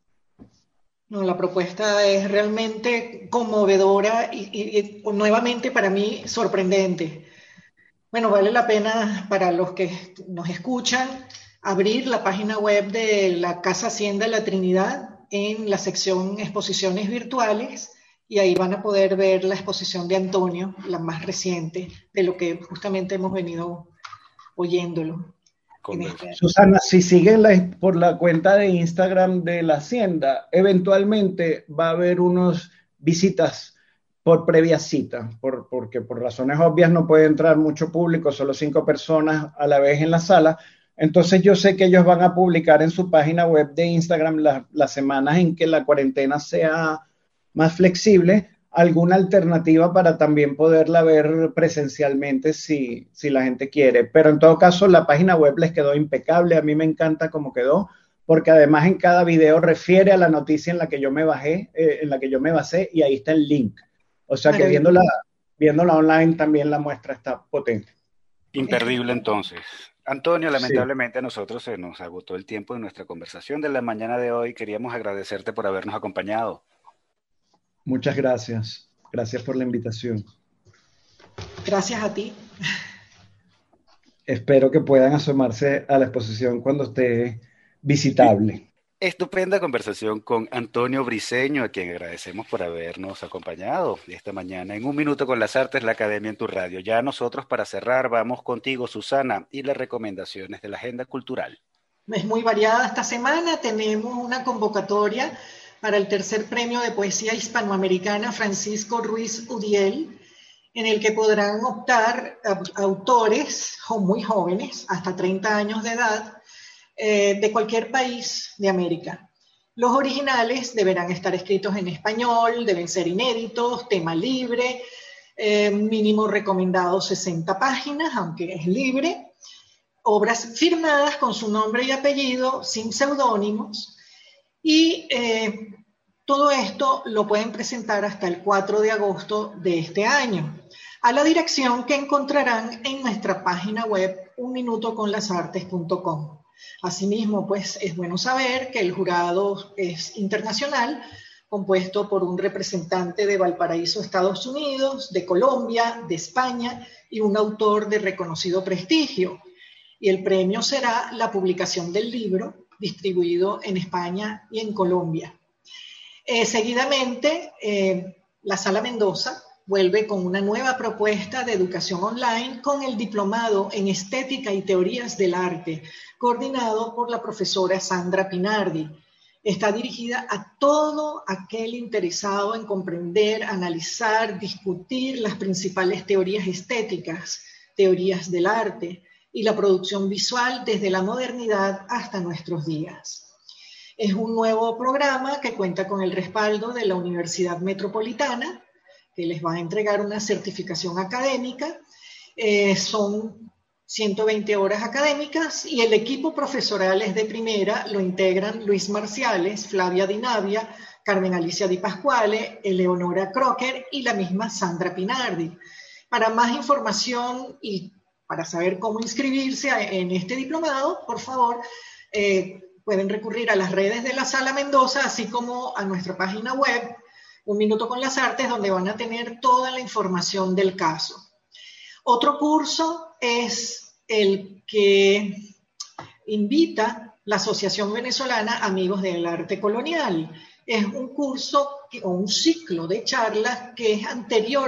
No, la propuesta es realmente conmovedora y nuevamente para mí sorprendente. Bueno, vale la pena para los que nos escuchan abrir la página web de la Casa Hacienda La Trinidad en la sección Exposiciones Virtuales y ahí van a poder ver la exposición de Antonio, la más reciente, de lo que justamente hemos venido oyéndolo. Susana, si siguen por la cuenta de Instagram de la Hacienda, eventualmente va a haber unas visitas por previa cita, porque por razones obvias no puede entrar mucho público, solo 5 personas a la vez en la sala. Entonces yo sé que ellos van a publicar en su página web de Instagram las semanas en que la cuarentena sea más flexible, alguna alternativa para también poderla ver presencialmente si la gente quiere. Pero en todo caso la página web les quedó impecable, a mí me encanta cómo quedó, porque además en cada video refiere a la noticia en la que yo me basé y ahí está el link. O sea que viéndola online también la muestra está potente. Imperdible entonces. Antonio, lamentablemente a nosotros se nos agotó el tiempo de nuestra conversación de la mañana de hoy. Queríamos agradecerte por habernos acompañado. Muchas gracias. Gracias por la invitación. Gracias a ti. Espero que puedan asomarse a la exposición cuando esté visitable. Estupenda conversación con Antonio Briceño, a quien agradecemos por habernos acompañado esta mañana en Un Minuto con las Artes, la Academia en tu Radio. Ya nosotros, para cerrar, vamos contigo, Susana, y las recomendaciones de la agenda cultural. Es muy variada esta semana. Tenemos una convocatoria para el tercer premio de poesía hispanoamericana Francisco Ruiz Udiel, en el que podrán optar autores muy jóvenes, hasta 30 años de edad, de cualquier país de América. Los originales deberán estar escritos en español, deben ser inéditos, tema libre, mínimo recomendado 60 páginas, aunque es libre, obras firmadas con su nombre y apellido, sin seudónimos, y todo esto lo pueden presentar hasta el 4 de agosto de este año, a la dirección que encontrarán en nuestra página web unminutoconlasartes.com. Asimismo, pues es bueno saber que el jurado es internacional, compuesto por un representante de Valparaíso, Estados Unidos, de Colombia, de España y un autor de reconocido prestigio. Y el premio será la publicación del libro, distribuido en España y en Colombia. Seguidamente, la Sala Mendoza vuelve con una nueva propuesta de educación online con el diplomado en Estética y Teorías del Arte, coordinado por la profesora Sandra Pinardi. Está dirigida a todo aquel interesado en comprender, analizar, discutir las principales teorías estéticas, teorías del arte y la producción visual desde la modernidad hasta nuestros días. Es un nuevo programa que cuenta con el respaldo de la Universidad Metropolitana, que les va a entregar una certificación académica. Son 120 horas académicas y el equipo profesoral es de primera, lo integran Luis Marciales, Flavia Di Navia, Carmen Alicia Di Pasquale, Eleonora Crocker y la misma Sandra Pinardi. Para más información y para saber cómo inscribirse en este diplomado, por favor, pueden recurrir a las redes de la Sala Mendoza, así como a nuestra página web, Un Minuto con las Artes, donde van a tener toda la información del caso. Otro curso es el que invita la Asociación Venezolana Amigos del Arte Colonial. Es un curso o un ciclo de charlas que es anterior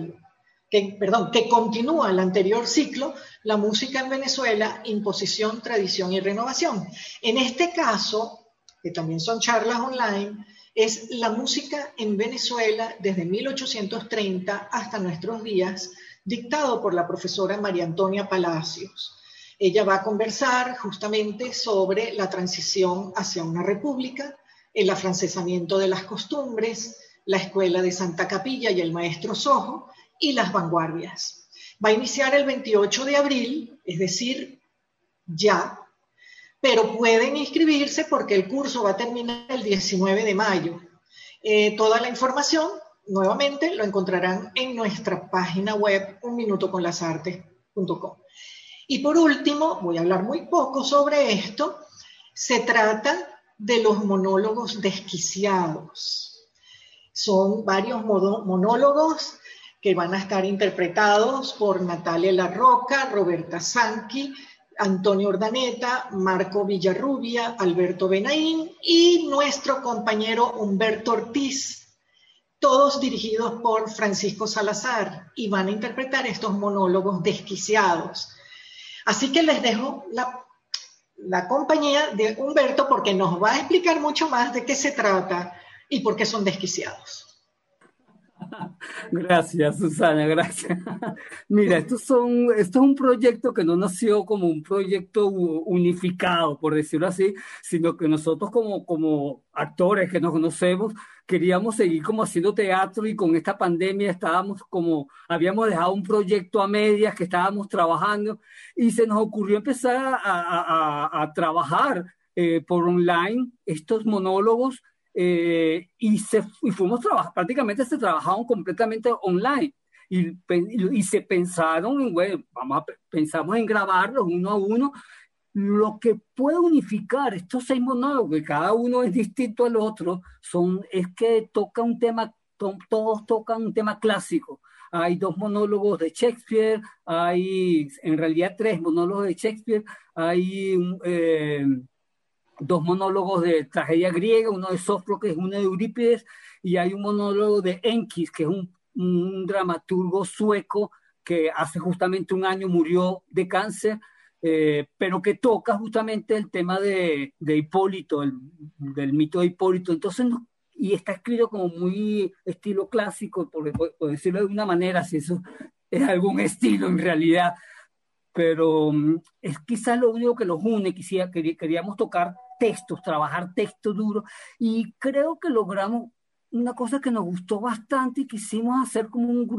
que continúa el anterior ciclo, La música en Venezuela, imposición, tradición y renovación. En este caso, que también son charlas online, es la música en Venezuela desde 1830 hasta nuestros días, dictado por la profesora María Antonia Palacios. Ella va a conversar justamente sobre la transición hacia una república, el afrancesamiento de las costumbres, la escuela de Santa Capilla y el maestro Sojo, y las vanguardias. Va a iniciar el 28 de abril, es decir, ya, pero pueden inscribirse porque el curso va a terminar el 19 de mayo. Toda la información, nuevamente, lo encontrarán en nuestra página web unminutoconlasartes.com. Y por último, voy a hablar muy poco sobre esto, se trata de los monólogos desquiciados. Son varios monólogos que van a estar interpretados por Natalia Larroca, Roberta Sanqui, Antonio Urdaneta, Marco Villarrubia, Alberto Benaín y nuestro compañero Humberto Ortiz, todos dirigidos por Francisco Salazar, y van a interpretar estos monólogos desquiciados. Así que les dejo la compañía de Humberto porque nos va a explicar mucho más de qué se trata y por qué son desquiciados. Gracias, Susana, gracias. Mira, esto es un proyecto que no nació como un proyecto unificado, por decirlo así, sino que nosotros como actores que nos conocemos queríamos seguir como haciendo teatro, y con esta pandemia habíamos dejado un proyecto a medias que estábamos trabajando, y se nos ocurrió empezar a trabajar por online estos monólogos. Y fuimos prácticamente se trabajaron completamente online y se pensaron en, bueno, pensamos en grabarlos uno a uno. Lo que puede unificar estos 6 monólogos, que cada uno es distinto al otro, es que toca un tema, todos tocan un tema clásico. Hay 2 monólogos de Shakespeare, hay en realidad 3 monólogos de Shakespeare, hay 2 monólogos de tragedia griega, uno de Sófocles, uno de Eurípides, y hay un monólogo de Enkis, que es un dramaturgo sueco que hace justamente un año murió de cáncer, pero que toca justamente el tema de Hipólito, del mito de Hipólito. Entonces, y está escrito como muy estilo clásico, por decirlo de una manera, si eso es algún estilo en realidad, pero es quizás lo único que los une. Queríamos tocar textos, trabajar texto duro, y creo que logramos una cosa que nos gustó bastante, y quisimos hacer como un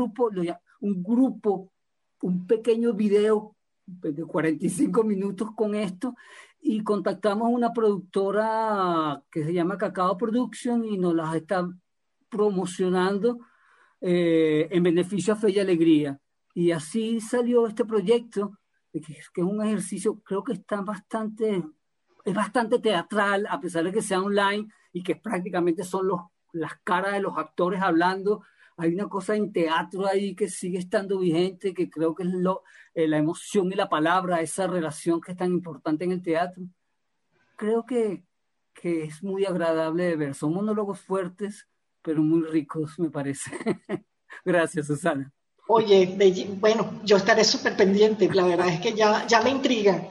pequeño video de 45 minutos con esto, y contactamos a una productora que se llama Cacao Production y nos las está promocionando en beneficio a Fe y Alegría, y así salió este proyecto, que es un ejercicio, creo que es bastante teatral, a pesar de que sea online y que prácticamente son las caras de los actores hablando. Hay una cosa en teatro ahí que sigue estando vigente, que creo que es la emoción y la palabra, esa relación que es tan importante en el teatro. Creo que es muy agradable de ver. Son monólogos fuertes, pero muy ricos, me parece. Gracias, Susana. Oye, bueno, yo estaré súper pendiente. La verdad es que ya me intrigan.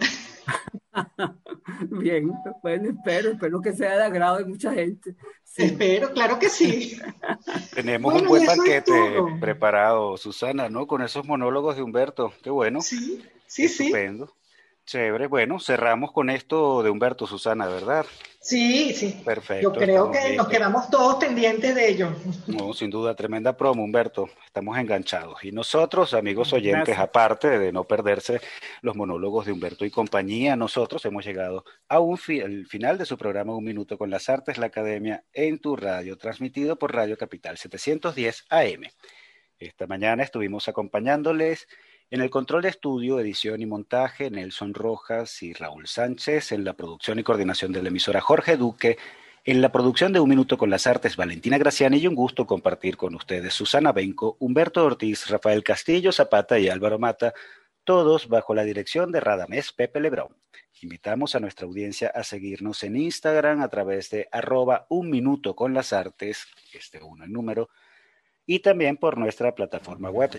Bien, bueno, espero que sea de agrado de mucha gente. Sí. Espero, claro que sí. Tenemos un buen banquete preparado, Susana, ¿no? Con esos monólogos de Humberto, qué bueno. Sí. Estupendo. Chévere. Bueno, cerramos con esto de Humberto, Susana, ¿verdad? Sí. Perfecto. Yo creo que nos quedamos todos pendientes de ello. No, sin duda, tremenda promo, Humberto. Estamos enganchados. Y nosotros, amigos oyentes, gracias. Aparte de no perderse los monólogos de Humberto y compañía, nosotros hemos llegado a el final de su programa Un Minuto con las Artes, la Academia en tu radio, transmitido por Radio Capital 710 AM. Esta mañana estuvimos acompañándoles en el control de estudio, edición y montaje, Nelson Rojas y Raúl Sánchez. En la producción y coordinación de la emisora, Jorge Duque. En la producción de Un Minuto con las Artes, Valentina Graciani. Y un gusto compartir con ustedes Susana Benco, Humberto Ortiz, Rafael Castillo Zapata y Álvaro Mata, todos bajo la dirección de Radamés Pepe Lebrón. Invitamos a nuestra audiencia a seguirnos en Instagram a través de @unminutoconlasartes, uno en número, y también por nuestra plataforma web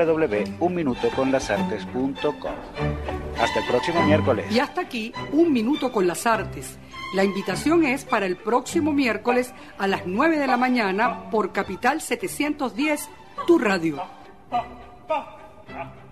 www.unminutoconlasartes.com. Hasta el próximo miércoles. Y hasta aquí Un Minuto con las Artes. La invitación es para el próximo miércoles a las 9 de la mañana por Capital 710, tu radio.